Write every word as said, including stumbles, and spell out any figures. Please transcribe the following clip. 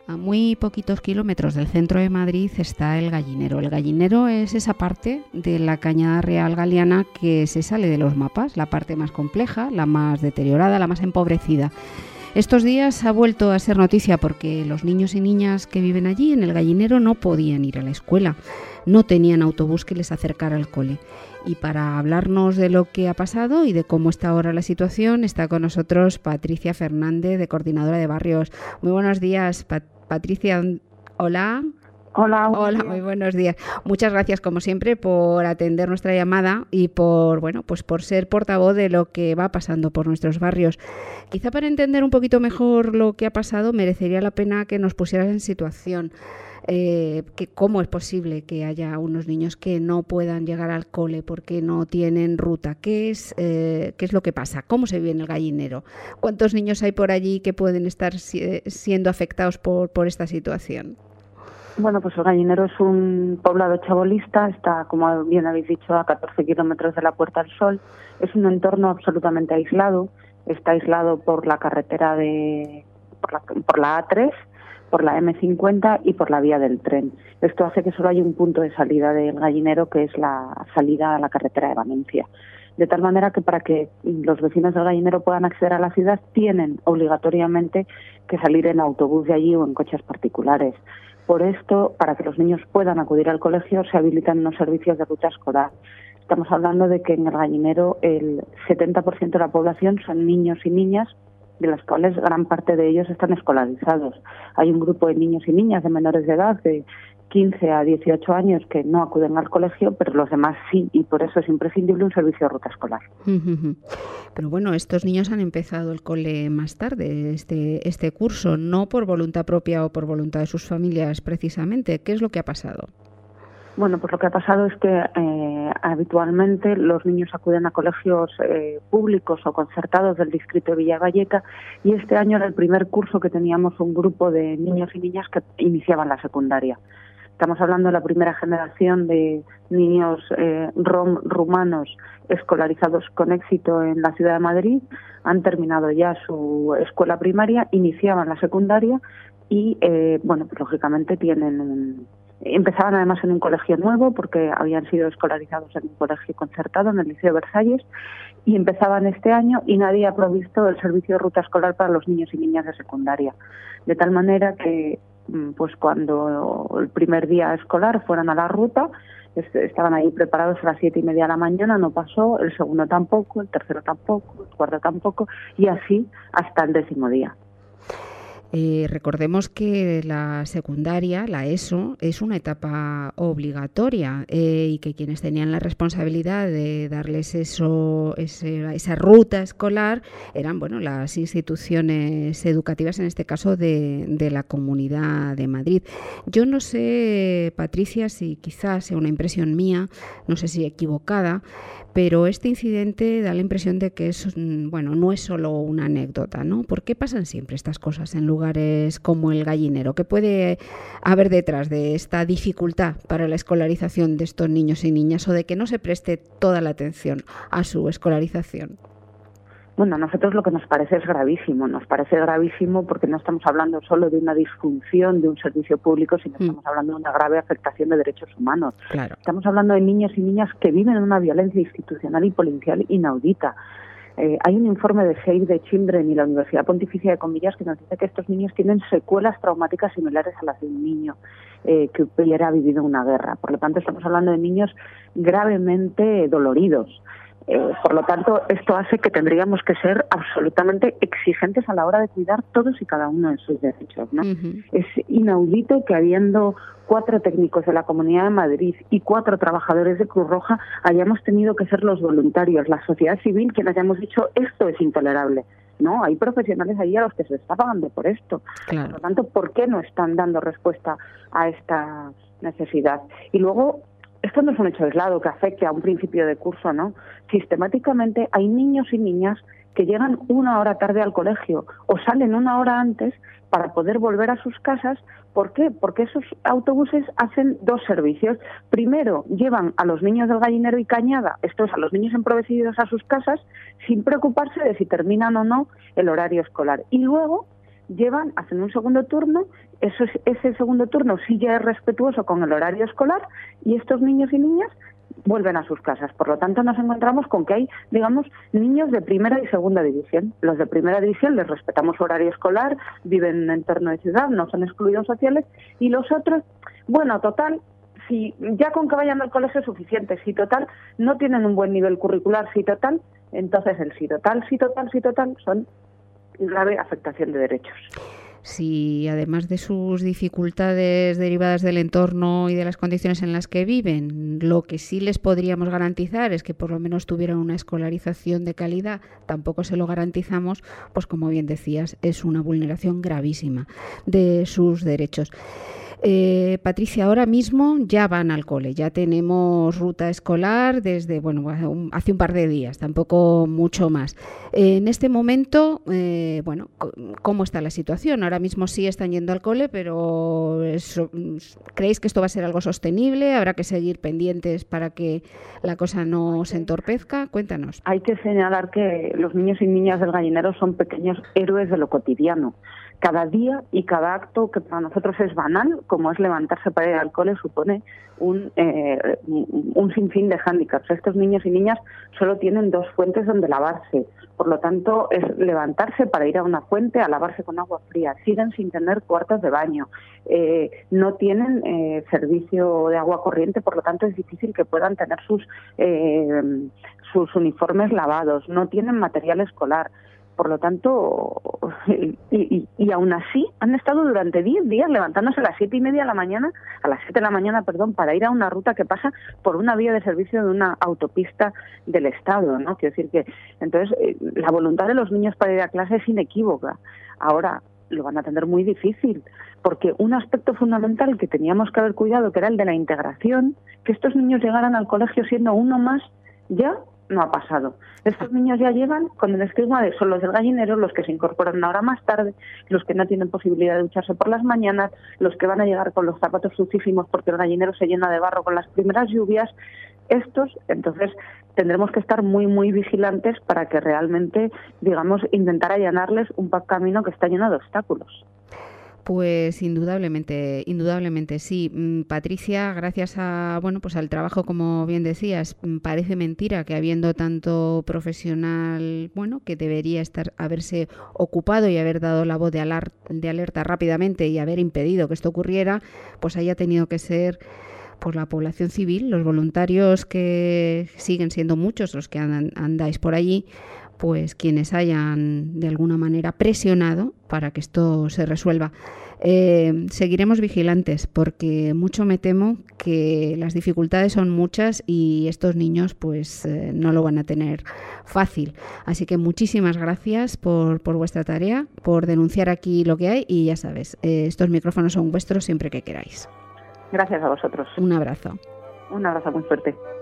A muy poquitos kilómetros del centro de Madrid está el Gallinero. El Gallinero es esa parte de la Cañada Real Galiana que se sale de los mapas, la parte más compleja, la más deteriorada, la más empobrecida. Estos días ha vuelto a ser noticia porque los niños y niñas que viven allí en el Gallinero no podían ir a la escuela, no tenían autobús que les acercara al cole. Y para hablarnos de lo que ha pasado y de cómo está ahora la situación, está con nosotros Patricia Fernández, de Coordinadora de Barrios. Muy buenos días, Pat- Patricia. Hola. Hola. Hola, muy buenos días. Muchas gracias, como siempre, por atender nuestra llamada y por, bueno, pues por ser portavoz de lo que va pasando por nuestros barrios. Quizá para entender un poquito mejor lo que ha pasado, merecería la pena que nos pusieras en situación. Eh, que cómo es posible que haya unos niños que no puedan llegar al cole porque no tienen ruta. ¿Qué es, eh, qué es lo que pasa? ¿Cómo se vive en el Gallinero? ¿Cuántos niños hay por allí que pueden estar si, siendo afectados por, por esta situación? Bueno, pues el Gallinero es un poblado chabolista, está, como bien habéis dicho, a catorce kilómetros de la Puerta del Sol. Es un entorno absolutamente aislado. Está aislado por la carretera de por la, por la A tres, por la eme cincuenta y por la vía del tren. Esto hace que solo haya un punto de salida del Gallinero, que es la salida a la carretera de Valencia. De tal manera que para que los vecinos del Gallinero puedan acceder a la ciudad tienen obligatoriamente que salir en autobús de allí o en coches particulares. Por esto, para que los niños puedan acudir al colegio, se habilitan unos servicios de ruta escolar. Estamos hablando de que en el Gallinero el setenta por ciento de la población son niños y niñas, de las cuales gran parte de ellos están escolarizados. Hay un grupo de niños y niñas de menores de edad, de quince a dieciocho años, que no acuden al colegio, pero los demás sí, y por eso es imprescindible un servicio de ruta escolar. Pero bueno, estos niños han empezado el cole más tarde, este, este curso, no por voluntad propia o por voluntad de sus familias precisamente. ¿Qué es lo que ha pasado? Bueno, pues lo que ha pasado es que eh, habitualmente los niños acuden a colegios eh, públicos o concertados del distrito de Villavalleca, y este año era el primer curso que teníamos un grupo de niños y niñas que iniciaban la secundaria. Estamos hablando de la primera generación de niños eh, rom, rumanos escolarizados con éxito en la ciudad de Madrid. Han terminado ya su escuela primaria, iniciaban la secundaria y, eh, bueno, pues lógicamente tienen un... Empezaban además en un colegio nuevo porque habían sido escolarizados en un colegio concertado, en el Liceo Versalles, y empezaban este año y nadie ha provisto el servicio de ruta escolar para los niños y niñas de secundaria. De tal manera que, pues cuando el primer día escolar fueron a la ruta, estaban ahí preparados a las siete y media de la mañana, no pasó, el segundo tampoco, el tercero tampoco, el cuarto tampoco, y así hasta el décimo día. Eh, recordemos que la secundaria, la ESO, es una etapa obligatoria eh, y que quienes tenían la responsabilidad de darles eso, ese, esa ruta escolar eran, bueno, las instituciones educativas, en este caso de, de la Comunidad de Madrid. Yo no sé, Patricia, si quizás sea una impresión mía, no sé si equivocada, pero este incidente da la impresión de que es, bueno, no es solo una anécdota, ¿no? ¿Por qué pasan siempre estas cosas en lugares como el Gallinero? ¿Qué puede haber detrás de esta dificultad para la escolarización de estos niños y niñas o de que no se preste toda la atención a su escolarización? Bueno, a nosotros lo que nos parece es gravísimo. Nos parece gravísimo porque no estamos hablando solo de una disfunción de un servicio público, sino que mm. estamos hablando de una grave afectación de derechos humanos. Claro. Estamos hablando de niños y niñas que viven una violencia institucional y policial inaudita. Eh, hay un informe de Save the Children y la Universidad Pontificia de Comillas que nos dice que estos niños tienen secuelas traumáticas similares a las de un niño eh, que hubiera vivido una guerra. Por lo tanto, estamos hablando de niños gravemente doloridos. Eh, por lo tanto, esto hace que tendríamos que ser absolutamente exigentes a la hora de cuidar todos y cada uno de sus derechos, ¿no? Uh-huh. Es inaudito que habiendo cuatro técnicos de la Comunidad de Madrid y cuatro trabajadores de Cruz Roja hayamos tenido que ser los voluntarios, la sociedad civil, quienes hayamos dicho esto es intolerable. No, hay profesionales ahí a los que se está pagando por esto. Claro. Por lo tanto, ¿por qué no están dando respuesta a esta necesidad? Y luego, esto no es un hecho aislado que afecte a un principio de curso, ¿no? Sistemáticamente hay niños y niñas que llegan una hora tarde al colegio o salen una hora antes para poder volver a sus casas. ¿Por qué? Porque esos autobuses hacen dos servicios. Primero, llevan a los niños del Gallinero y Cañada, esto es, a los niños empobrecidos a sus casas, sin preocuparse de si terminan o no el horario escolar. Y luego llevan, hacen un segundo turno, eso es, ese segundo turno sí ya es respetuoso con el horario escolar y estos niños y niñas vuelven a sus casas. Por lo tanto, nos encontramos con que hay, digamos, niños de primera y segunda división. Los de primera división les respetamos su horario escolar, viven en un entorno de ciudad, no son excluidos sociales, y los otros, bueno, total, si ya con que vayan al colegio es suficiente, si total no tienen un buen nivel curricular, si total, entonces el si total, si total, si total son grave afectación de derechos. Si además de sus dificultades derivadas del entorno y de las condiciones en las que viven, lo que sí les podríamos garantizar es que por lo menos tuvieran una escolarización de calidad, tampoco se lo garantizamos, pues como bien decías, es una vulneración gravísima de sus derechos. Eh, Patricia, ahora mismo ya van al cole, ya tenemos ruta escolar desde, bueno, hace un par de días, tampoco mucho más. Eh, en este momento, eh, bueno, ¿cómo está la situación? Ahora mismo sí están yendo al cole, pero eso, ¿creéis que esto va a ser algo sostenible? ¿Habrá que seguir pendientes para que la cosa no se entorpezca? Cuéntanos. Hay que señalar que los niños y niñas del Gallinero son pequeños héroes de lo cotidiano. Cada día y cada acto que para nosotros es banal, como es levantarse para ir al cole, supone un, eh, un sinfín de hándicaps. Estos niños y niñas solo tienen dos fuentes donde lavarse. Por lo tanto, es levantarse para ir a una fuente a lavarse con agua fría. Siguen sin tener cuartos de baño. Eh, no tienen eh, servicio de agua corriente, por lo tanto es difícil que puedan tener sus, eh, sus uniformes lavados. No tienen material escolar. Por lo tanto, y, y, y aún así han estado durante diez días levantándose a las siete y media de la mañana, a las siete de la mañana, perdón, para ir a una ruta que pasa por una vía de servicio de una autopista del Estado, ¿no? Quiero decir que, entonces, eh, la voluntad de los niños para ir a clase es inequívoca. Ahora, lo van a tener muy difícil, porque un aspecto fundamental que teníamos que haber cuidado, que era el de la integración, que estos niños llegaran al colegio siendo uno más, ya no ha pasado. Estos niños ya llegan con el estigma de son los del Gallinero, los que se incorporan una hora más tarde, los que no tienen posibilidad de ducharse por las mañanas, los que van a llegar con los zapatos sucísimos porque el Gallinero se llena de barro con las primeras lluvias. Estos, entonces, tendremos que estar muy, muy vigilantes para que realmente, digamos, intentar allanarles un camino que está lleno de obstáculos. Pues indudablemente, indudablemente sí. Patricia, gracias a bueno, pues al trabajo, como bien decías, parece mentira que habiendo tanto profesional, bueno, que debería estar haberse ocupado y haber dado la voz de alerta, de alerta rápidamente y haber impedido que esto ocurriera, pues haya tenido que ser por la población civil, los voluntarios que siguen siendo muchos los que andan, andáis por allí, pues quienes hayan de alguna manera presionado para que esto se resuelva. Eh, seguiremos vigilantes porque mucho me temo que las dificultades son muchas y estos niños pues eh, no lo van a tener fácil. Así que muchísimas gracias por, por vuestra tarea, por denunciar aquí lo que hay y ya sabes, eh, estos micrófonos son vuestros siempre que queráis. Gracias a vosotros. Un abrazo. Un abrazo muy fuerte.